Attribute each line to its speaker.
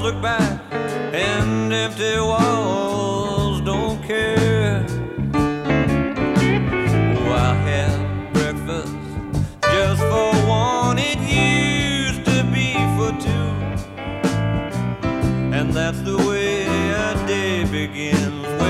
Speaker 1: look back and empty walls don't care. Oh, I'll have breakfast just for one. It used to be for two, and that's the way a day begins.